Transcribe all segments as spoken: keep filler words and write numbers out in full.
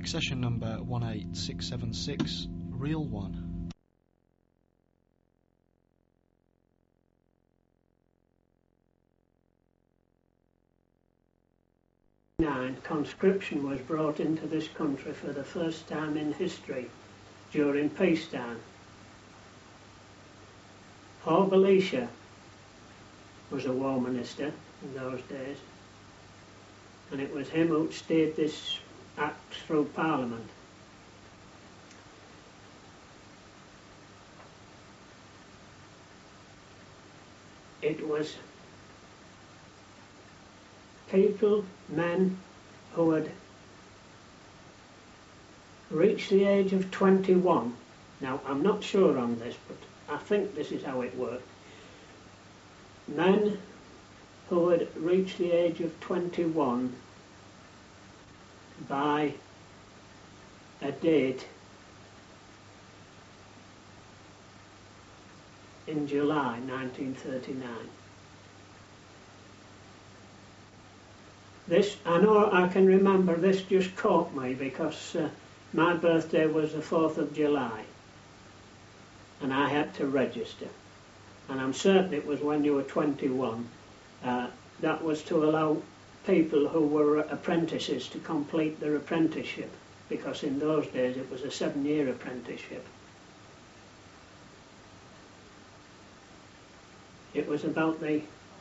Accession number one eight six seven six, Reel one. Conscription was brought into this country for the first time in history during peacetime. Hall Belisha was a war minister in those days, and it was him who steered this act through Parliament. It was people, men, who had reached the age of twenty-one. Now, I'm not sure on this, but I think this is how it worked. Men who had reached the age of twenty-one by a date in July nineteen thirty-nine. This, I know I can remember, this just caught me because uh, my birthday was the fourth of July and I had to register. And I'm certain it was when you were twenty-one. Uh, that was to allow people who were apprentices to complete their apprenticeship, because in those days it was a seven-year apprenticeship. It was about the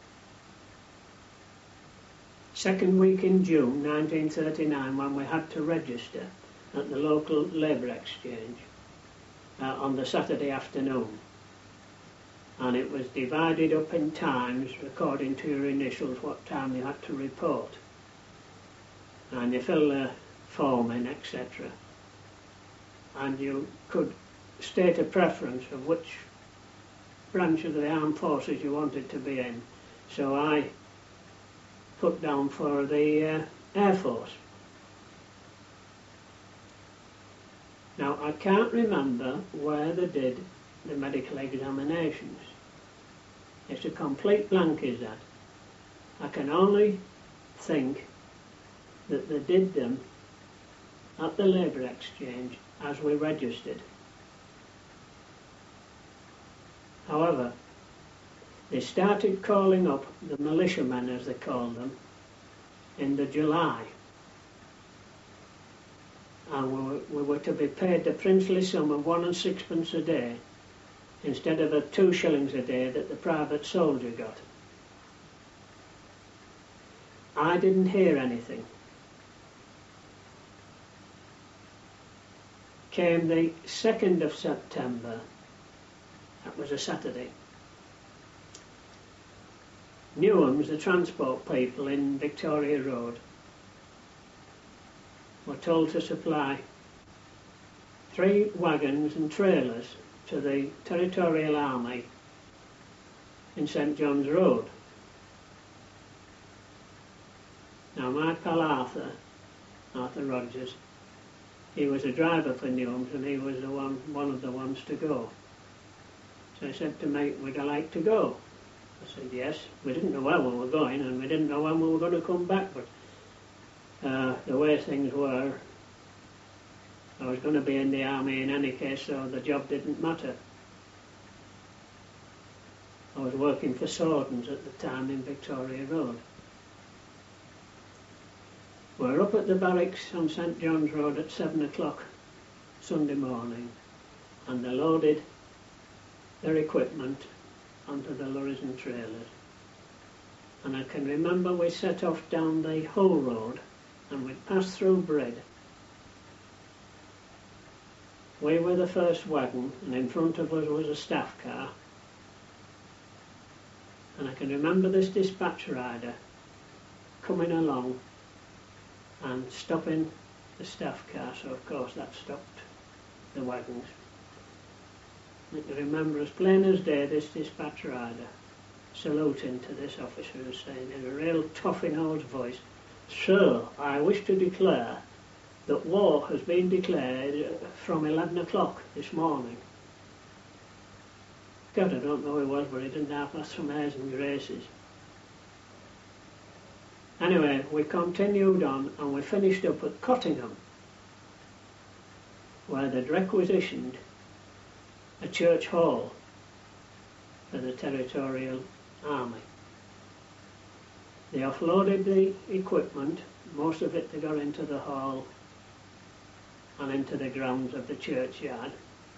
second week in June nineteen thirty-nine when we had to register at the local labour exchange uh, on the Saturday afternoon, and it was divided up in times according to your initials what time you had to report, and you fill the form in, etc., and you could state a preference of which branch of the armed forces you wanted to be in. So I put down for the uh, Air Force. Now, I can't remember where they did the medical examinations. It's a complete blank, is that. I can only think that they did them at the Labour Exchange as we registered. However, they started calling up the militiamen, as they called them, in the July. And we were, we were to be paid the princely sum of one and sixpence a day instead of the two shillings a day that the private soldier got. I didn't hear anything. Came the second of September, that was a Saturday. Newhams, the transport people in Victoria Road, were told to supply three wagons and trailers to the Territorial Army in St John's Road. Now, my pal Arthur, Arthur Rogers, he was a driver for Newhams and he was the one, one of the ones to go. So he said to me, would I like to go? I said yes. We didn't know where we were going and we didn't know when we were going to come back, but uh, the way things were, I was going to be in the army in any case, so the job didn't matter. I was working for Sordens at the time in Victoria Road. We're up at the barracks on St John's Road at seven o'clock Sunday morning, and they loaded their equipment onto the lorries and trailers. And I can remember we set off down the Hull Road and we'd passed through Bread. We were the first wagon and in front of us was a staff car. And I can remember this dispatch rider coming along and stopping the staff car, so of course that stopped the wagons. I can remember as plain as day this dispatch rider saluting to this officer and saying in a real tough-in-old voice, "Sir, I wish to declare that war has been declared from eleven o'clock this morning." God, I don't know who he was, but he didn't have us some airs and graces. Anyway, we continued on and we finished up at Cottingham. where they'd requisitioned a church hall for the Territorial Army. They offloaded the equipment, most of it they got into the hall and into the grounds of the churchyard,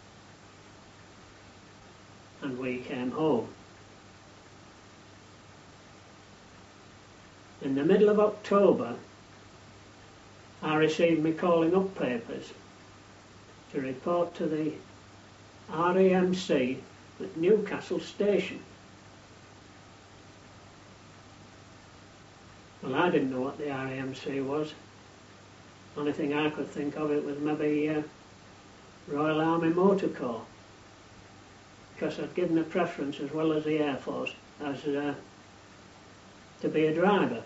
and we came home. In the middle of October, I received my calling up papers to report to the R A M C at Newcastle Station. Well, I didn't know what the R A M C was. Only thing I could think of it was maybe uh, Royal Army Motor Corps, because I'd given a preference, as well as the Air Force, as uh, to be a driver.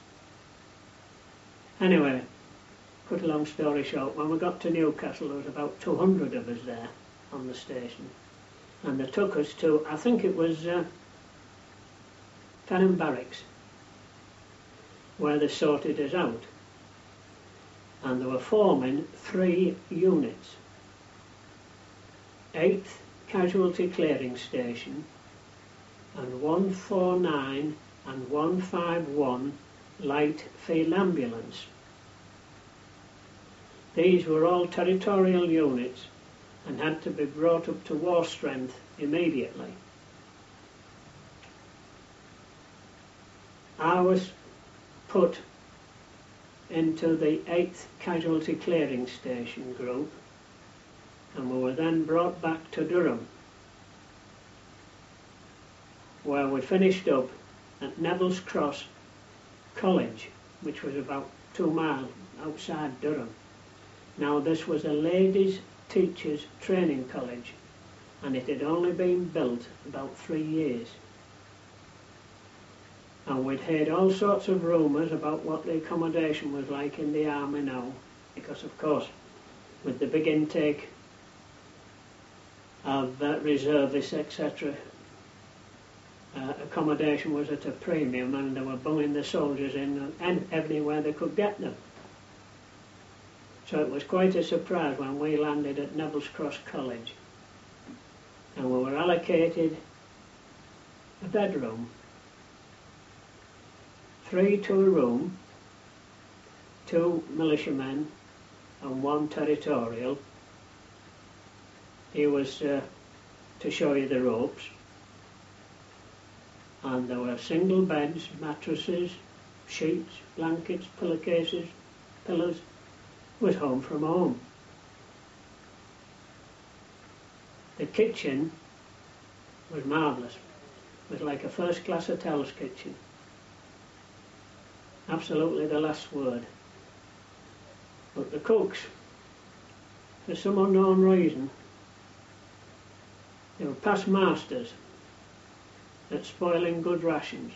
Anyway, cut a long story short, when we got to Newcastle there was about two hundred of us there on the station, and they took us to, I think it was uh, Fenham Barracks, where they sorted us out, and they were forming three units: eighth Casualty Clearing Station, and one forty-nine and one fifty-one Light Field Ambulance. These were all territorial units and had to be brought up to war strength immediately. I was put into the eighth Casualty Clearing Station group, and we were then brought back to Durham, where we finished up at Neville's Cross College, which was about two miles outside Durham. Now, this was a ladies' teachers' training college, and it had only been built about three years. And we'd heard all sorts of rumours about what the accommodation was like in the army now, because of course with the big intake of uh, reservists, et cetera, uh, accommodation was at a premium, and they were bunging the soldiers in and everywhere they could get them. So it was quite a surprise when we landed at Neville's Cross College, and we were allocated a bedroom. Three to a room, two militiamen and one territorial. He was uh, to show you the ropes. And there were single beds, mattresses, sheets, blankets, pillowcases, pillows. It was home from home. The kitchen was marvellous. It was like a first-class hotel's kitchen. Absolutely the last word. But the cooks, for some unknown reason, they were past masters at spoiling good rations.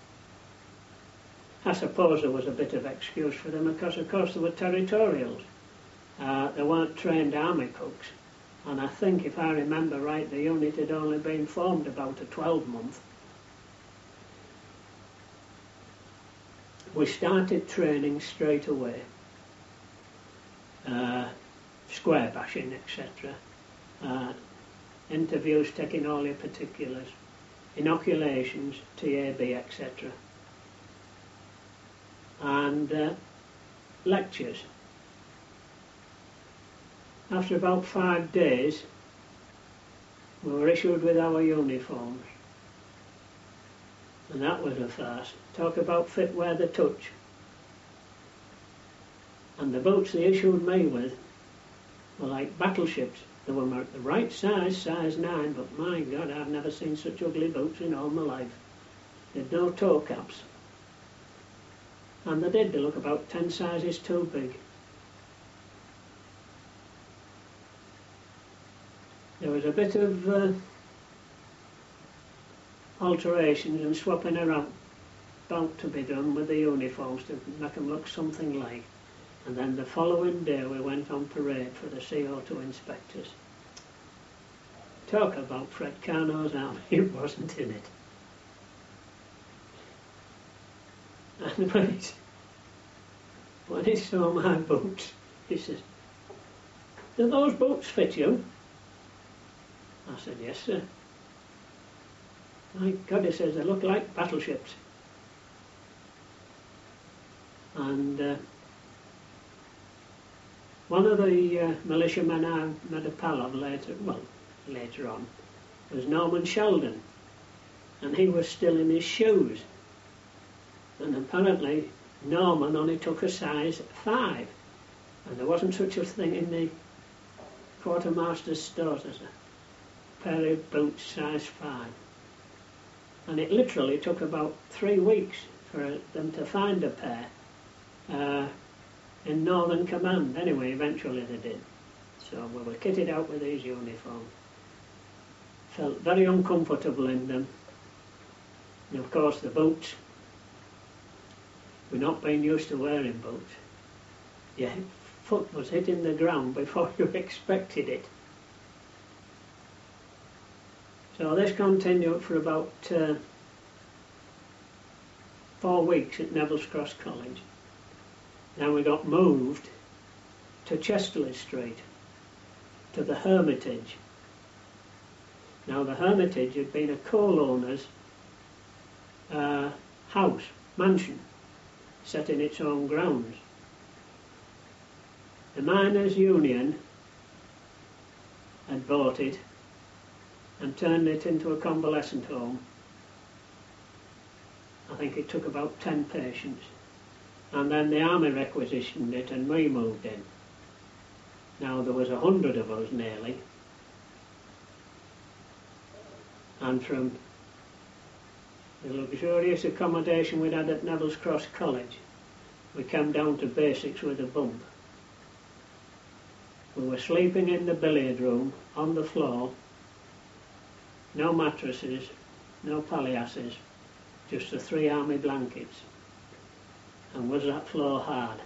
I suppose there was a bit of excuse for them, because of course they were territorials. Uh, they weren't trained army cooks, and I think, if I remember right, the unit had only been formed about a twelve month. We started training straight away. Uh, square bashing, et cetera. Uh, interviews taking all your particulars. Inoculations, T A B, et cetera. And uh, lectures. After about five days, we were issued with our uniforms. And that was a farce. Talk about fit where they touch. And the boots they issued me with were like battleships. They were marked the right size, size nine, but my God, I've never seen such ugly boots in all my life. They had no toe caps. And they did, they look about ten sizes too big. There was a bit of uh, alterations and swapping around about to be done with the uniforms to make them look something like. And then the following day we went on parade for the C O two inspectors. Talk about Fred Carnot's army, it wasn't in it. And when he, when he saw my boots, he says, "Do those boots fit you?" I said, "Yes, sir." "My God," he says, "they look like battleships." And uh, one of the uh, militiamen I made a pal of later, well, later on, was Norman Sheldon, and he was still in his shoes. And apparently Norman only took a size five, and there wasn't such a thing in the quartermaster's stores as a pair of boots size five. And it literally took about three weeks for them to find a pair uh, in Northern Command. Anyway, eventually they did. So we were kitted out with these uniforms. Felt very uncomfortable in them. And of course the boots, we're not being used to wearing boots. Your foot was hitting the ground before you expected it. So this continued for about uh, four weeks at Neville's Cross College. Then we got moved to Chesterley Street, to the Hermitage. Now the Hermitage had been a coal owner's uh, house, mansion, set in its own grounds. The Miners' Union had bought it and turned it into a convalescent home. I think it took about ten patients. And then the army requisitioned it and we moved in. Now there was a hundred of us nearly. And from the luxurious accommodation we'd had at Neville's Cross College, we came down to basics with a bump. We were sleeping in the billiard room, on the floor, no mattresses, no palliasses, just the three army blankets. And was that floor hard?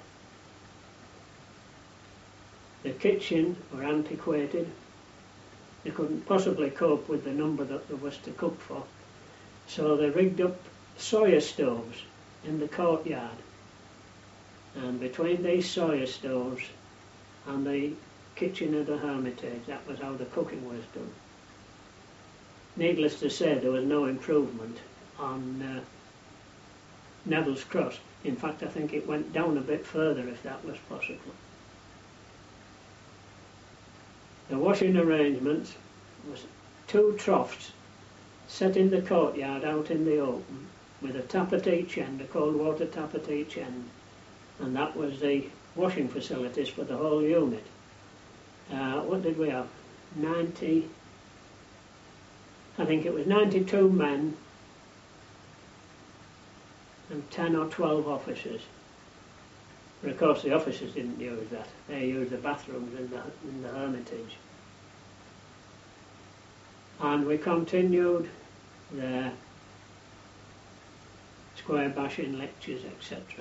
The kitchen were antiquated. They couldn't possibly cope with the number that there was to cook for. So they rigged up Sawyer stoves in the courtyard. And between these Sawyer stoves and the kitchen of the Hermitage, that was how the cooking was done. Needless to say, there was no improvement on uh, Neville's Cross. In fact, I think it went down a bit further if that was possible. The washing arrangements was two troughs set in the courtyard out in the open with a tap at each end, a cold water tap at each end, and that was the washing facilities for the whole unit. Uh, what did we have? ninety, I think it was ninety-two men and ten or twelve officers. But of course the officers didn't use that. They used the bathrooms in the, in the Hermitage. And we continued the square bashing lectures, et cetera.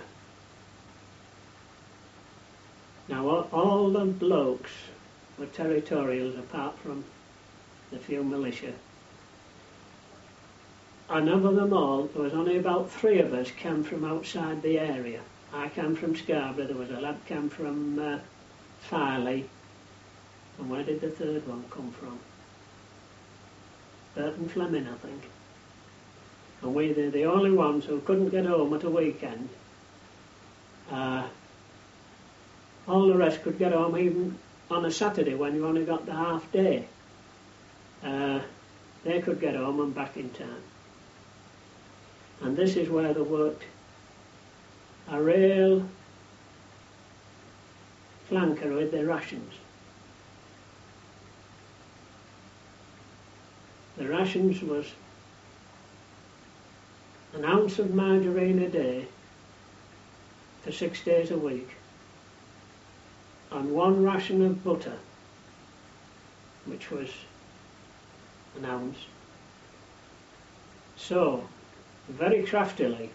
Now all, all the blokes were territorials apart from the few militia. And of them all, there was only about three of us came from outside the area. I came from Scarborough, there was a lad came from uh, Farley, and where did the third one come from? Burton Fleming, I think. And we were the only ones who couldn't get home at a weekend. Uh, all the rest could get home even on a Saturday when you only got the half day. Uh, they could get home and back in time. And this is where they worked a real flanker with their rations. The rations was an ounce of margarine a day for six days a week, and one ration of butter, which was an ounce. So, very craftily,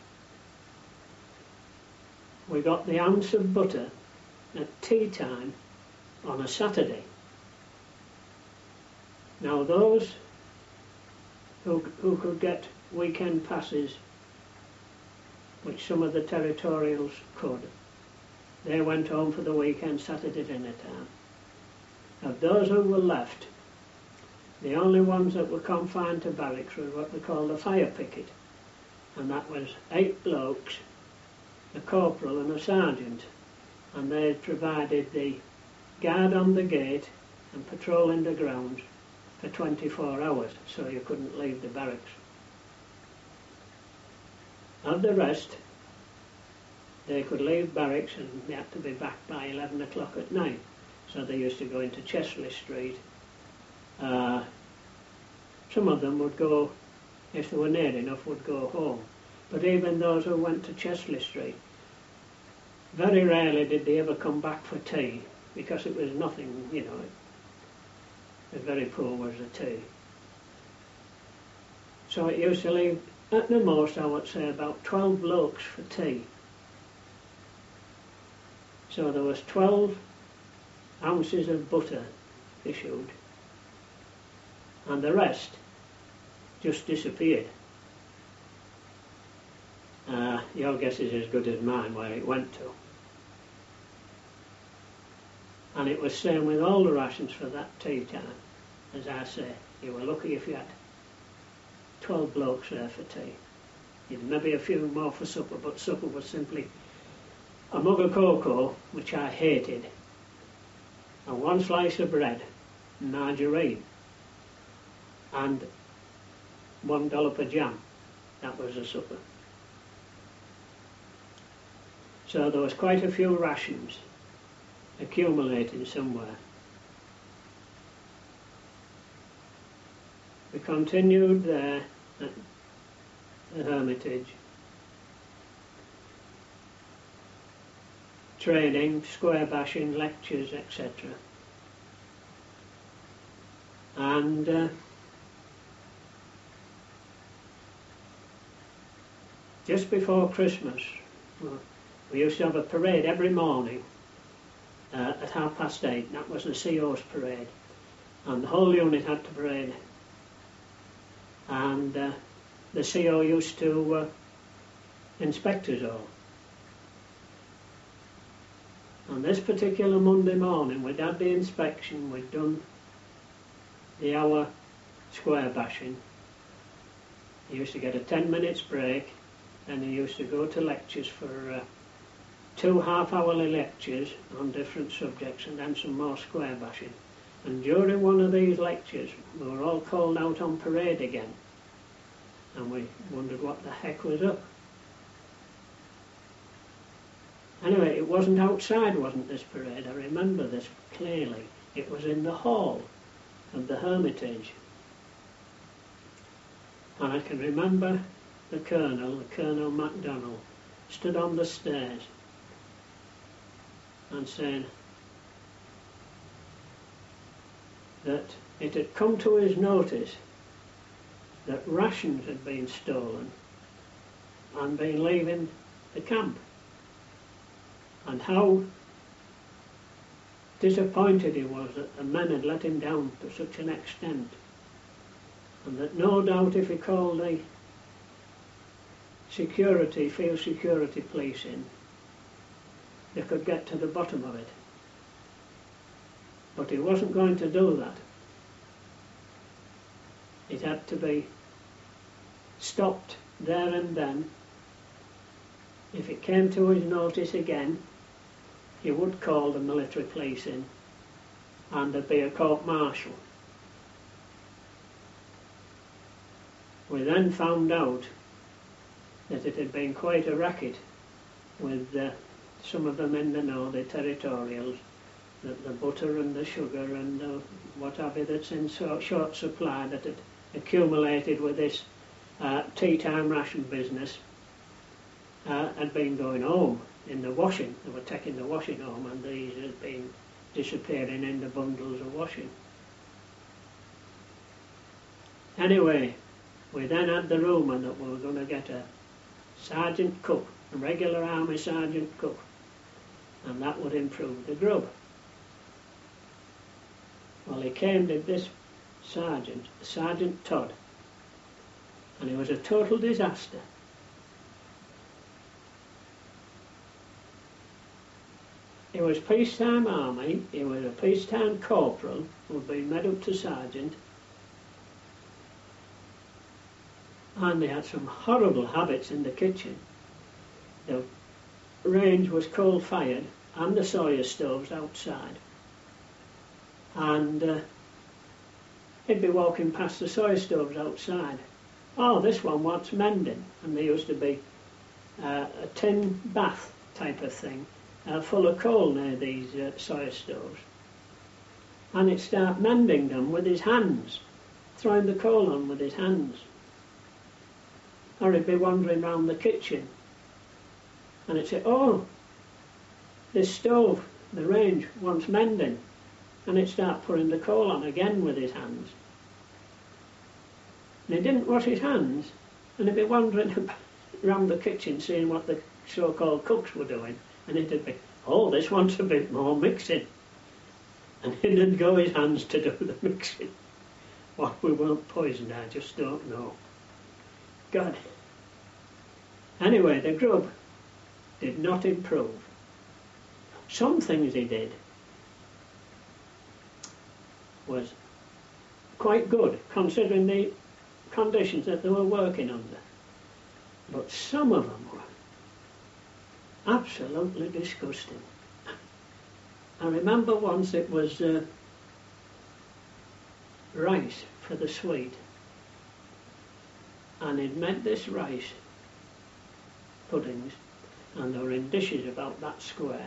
we got the ounce of butter at tea time on a Saturday. Now those who, who could get weekend passes, which some of the territorials could, they went home for the weekend Saturday dinner time. Of those who were left, the only ones that were confined to barracks were what they called a fire picket, and that was eight blokes, a corporal and a sergeant, and they provided the guard on the gate and patrolling the grounds for twenty-four hours, so you couldn't leave the barracks. Of the rest, they could leave barracks and they had to be back by eleven o'clock at night, so they used to go into Chesley Street. Uh, some of them would go, if they were near enough, would go home. But even those who went to Chesley Street, very rarely did they ever come back for tea, because it was nothing, you know, it was very poor was the tea. So it used to leave, at the most, I would say, about twelve blokes for tea. So there was twelve ounces of butter issued, and the rest just disappeared. Uh, your guess is as good as mine where it went to. And it was same with all the rations for that tea time. As I say, you were lucky if you had twelve blokes there for tea. You'd maybe a few more for supper, but supper was simply a mug of cocoa, which I hated, and one slice of bread, margarine, and one dollop of jam. That was the supper. So there was quite a few rations accumulating somewhere. We continued there at the Hermitage, training, square bashing, lectures, et cetera. And uh, just before Christmas, well, we used to have a parade every morning uh, at half past eight. That was the C O's parade, and the whole unit had to parade. And uh, the C O used to uh, inspect us all. On this particular Monday morning, we'd had the inspection, we'd done the hour square bashing. He used to get a ten minutes break, and he used to go to lectures for uh, two half-hourly lectures on different subjects, and then some more square bashing. And during one of these lectures, we were all called out on parade again, and we wondered what the heck was up. Anyway, it wasn't outside, wasn't this parade? I remember this clearly. It was in the hall of the Hermitage. And I can remember the Colonel, the Colonel MacDonald, stood on the stairs and saying that it had come to his notice that rations had been stolen and been leaving the camp, and how disappointed he was that the men had let him down to such an extent, and that no doubt if he called the security, field security police in, they could get to the bottom of it. But he wasn't going to do that. It had to be stopped there and then. If it came to his notice again, he would call the military police in, and there'd be a court-martial. We then found out that it had been quite a racket with uh, some of them in the know, the territorials, that the butter and the sugar and the what have you that's in so short supply that had accumulated with this uh, tea time ration business uh, had been going home in the washing. They were taking the washing home, and these had been disappearing in the bundles of washing. Anyway, we then had the rumour that we were going to get a sergeant cook, a regular army sergeant cook, and that would improve the grub. Well, he came to this sergeant, Sergeant Todd, and he was a total disaster. he was peacetime army, he was a peacetime corporal who'd been made up to sergeant, and they had some horrible habits in the kitchen. The range was coal-fired and the Sawyer stoves outside. And uh, he'd be walking past the Sawyer stoves outside. Oh, this one wants mending. And there used to be uh, a tin bath type of thing uh, full of coal near these uh, Sawyer stoves. And he'd start mending them with his hands, throwing the coal on with his hands. Or he'd be wandering round the kitchen and he'd say, oh, this stove, the range, wants mending. And he'd start putting the coal on again with his hands. And he didn't wash his hands, and he'd be wandering around the kitchen seeing what the so-called cooks were doing, and he'd be, oh, this wants a bit more mixing. And he'd go his hands to do the mixing. Why we weren't poisoned, I just don't know. God. Anyway, the grub did not improve. Some things he did was quite good, considering the conditions that they were working under. But some of them were absolutely disgusting. I remember once it was uh, rice for the sweet, and he'd made this rice puddings, and they were in dishes about that square.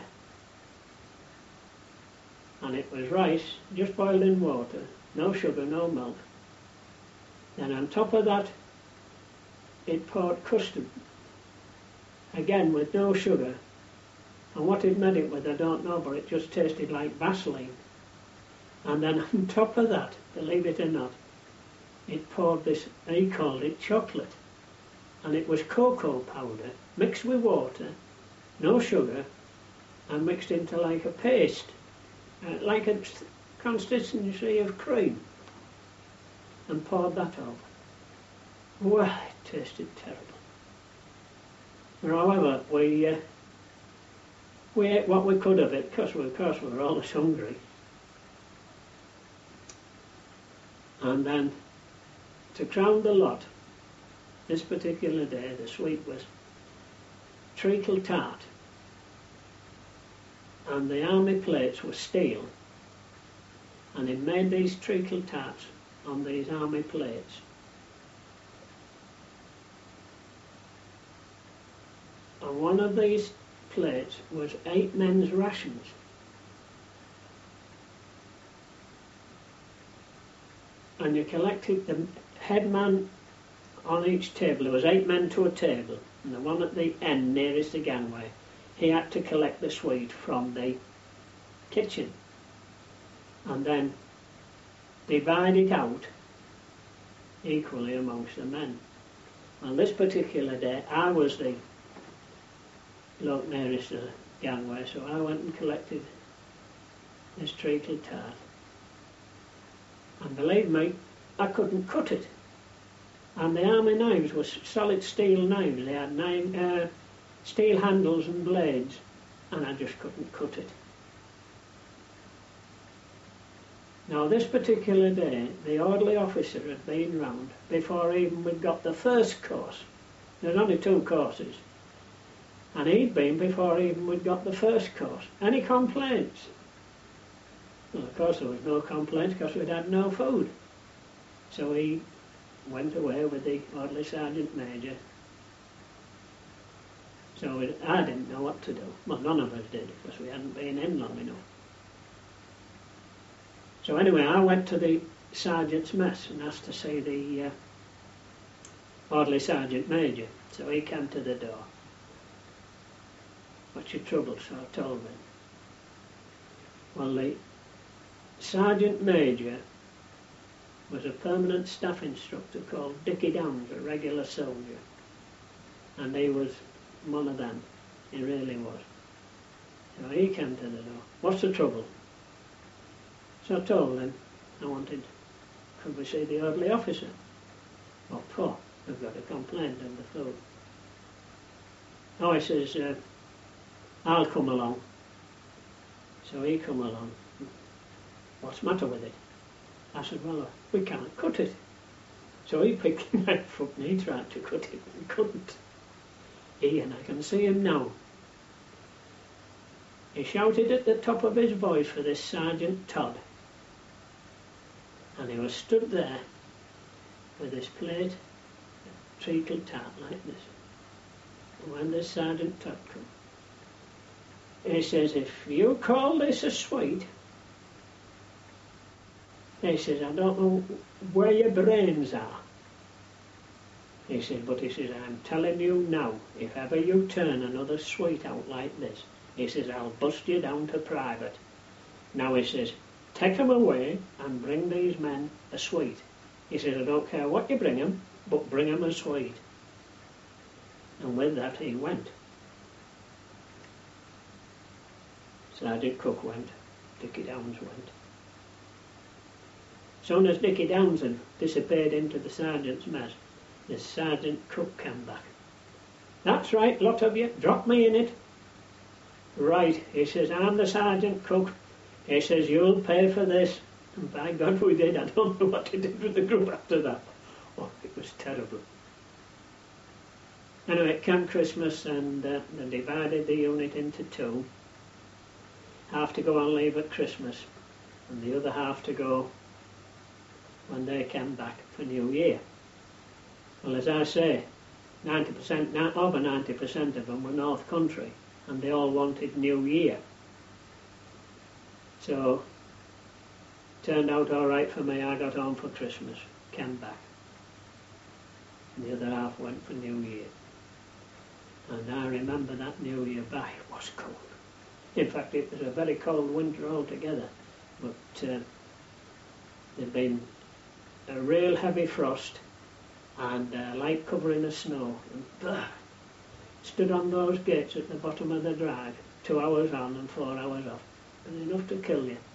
And it was rice, just boiled in water, no sugar, no milk. Then on top of that, it poured custard, again with no sugar. And what it made it with, I don't know, but it just tasted like Vaseline. And then on top of that, believe it or not, it poured this, he called it chocolate. And it was cocoa powder, mixed with water, no sugar, and mixed into like a paste. Uh, like a consistency of cream, and poured that over. Well, it tasted terrible. However, we uh, we ate what we could of it, because we, of course we were always hungry. And then, to crown the lot, this particular day, the sweet was treacle tart. And the army plates were steel, and he made these treacle tarts on these army plates. And one of these plates was eight men's rations. And you collected the headman on each table. There was eight men to a table, and the one at the end nearest the gangway, he had to collect the sweet from the kitchen and then divide it out equally amongst the men. On this particular day, I was the bloke nearest the gangway, so I went and collected this treacle tart. And believe me, I couldn't cut it. And the army knives were solid steel knives. They had nine uh, steel handles and blades, and I just couldn't cut it. Now this particular day, the orderly officer had been round before even we'd got the first course. There's only two courses. And he'd been before even we'd got the first course. Any complaints? Well, of course there was no complaints because we'd had no food. So he went away with the orderly sergeant major. So it, I didn't know what to do. Well, none of us did, because we hadn't been in long enough. So anyway, I went to the sergeant's mess and asked to see the uh, orderly sergeant major. So he came to the door. What's your trouble? So I told him. Well, the sergeant major was a permanent staff instructor called Dickie Downs, a regular soldier. And he was one of them. He really was. So he came to the door. What's the trouble? So I told him I wanted, could we see the orderly officer? Oh, poor, we've got a complaint of the food. Oh, he says, uh, I'll come along. So he come along. What's the matter with it? I said, well, we can't cut it. So he picked the knife up and he tried to cut it and couldn't. Ian, I can see him now. He shouted at the top of his voice for this Sergeant Todd. And he was stood there with his plate of treacle tart like this. And when this Sergeant Todd come, he says, if you call this a sweet, he says, I don't know where your brains are. He says, but he says, I'm telling you now, if ever you turn another sweet out like this, he says, I'll bust you down to private. Now he says, take 'em away and bring these men a sweet. He says, I don't care what you bring 'em, but bring 'em a sweet. And with that he went. Sergeant Cook went, Dickie Downs went. As soon as Dickie Downs had disappeared into the sergeant's mess, the Sergeant Cook came back. That's right, lot of you, drop me in it. Right, he says, I'm the Sergeant Cook. He says, you'll pay for this. And by God we did. I don't know what he did with the group after that. Oh, it was terrible. Anyway, it came Christmas and uh, they divided the unit into two. Half to go on leave at Christmas and the other half to go when they came back for New Year. Well, as I say, ninety percent, over ninety percent of them were North Country and they all wanted New Year. So, turned out all right for me. I got home for Christmas, came back. And the other half went for New Year. And I remember that New Year by, it was cold. In fact, it was a very cold winter altogether. But uh, there'd been a real heavy frost and a light covering of snow. And bah, stood on those gates at the bottom of the drive, two hours on and four hours off. And enough to kill you.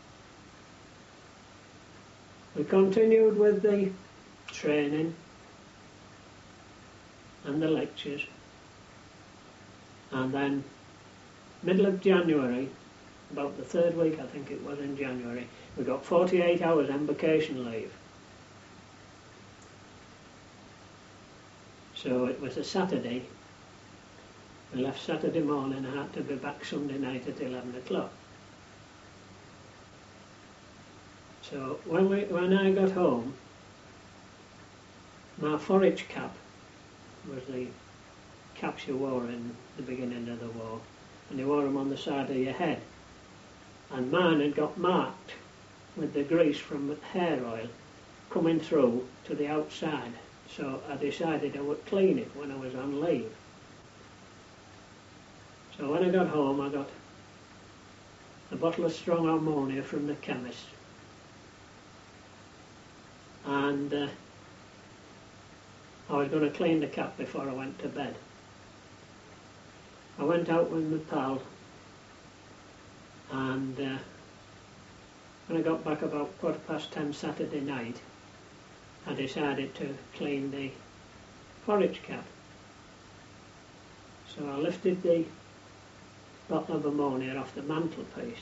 We continued with the training and the lectures. And then, middle of January, about the third week I think it was in January, we got forty-eight hours embarkation leave. So it was a Saturday. We left Saturday morning. I had to be back Sunday night at eleven o'clock. So when we when I got home, my forage cap was the caps you wore in the beginning of the war, and you wore them on the side of your head. And mine had got marked with the grease from hair oil coming through to the outside. So I decided I would clean it when I was on leave. So when I got home, I got a bottle of strong ammonia from the chemist. And uh, I was going to clean the cap before I went to bed. I went out with my pal, and uh, when I got back about quarter past ten Saturday night, I decided to clean the forage cap. So I lifted the bottle of ammonia off the mantelpiece.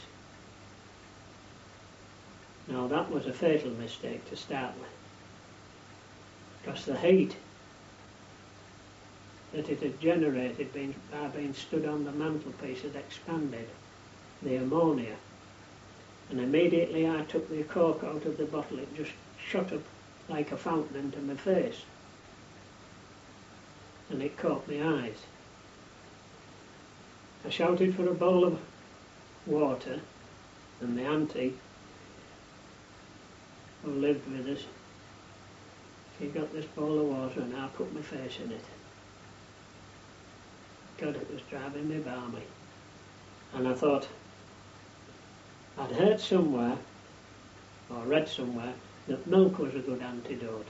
Now that was a fatal mistake to start with, because the heat that it had generated being, by being stood on the mantelpiece had expanded the ammonia, and immediately I took the cork out of the bottle, it just shot up like a fountain into my face, and it caught my eyes. I shouted for a bowl of water, and my auntie, who lived with us, she got this bowl of water and I put my face in it. God, it was driving me balmy. And I thought, I'd heard somewhere, or read somewhere, that milk was a good antidote.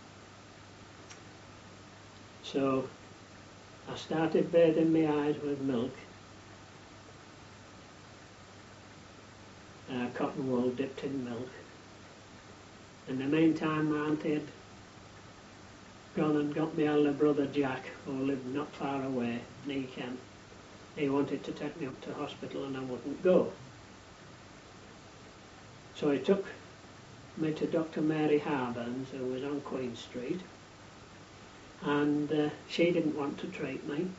So I started bathing my eyes with milk, uh, cotton wool dipped in milk. In the meantime, my auntie had gone and got my elder brother Jack, who lived not far away, and he came. He wanted to take me up to hospital and I wouldn't go. So he took me to Doctor Mary Harburns, who was on Queen Street, and uh, she didn't want to treat me.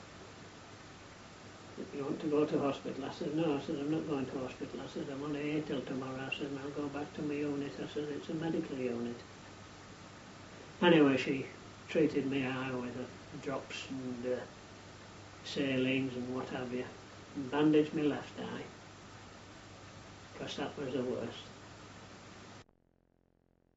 You want to go to hospital? I said, no. I said, I'm not going to hospital. I said, I'm only here till tomorrow. I said, and I'll go back to my unit. I said, it's a medical unit. Anyway, she treated me eye with uh, drops and uh, salines and what have you, and bandaged my left eye, because that was the worst.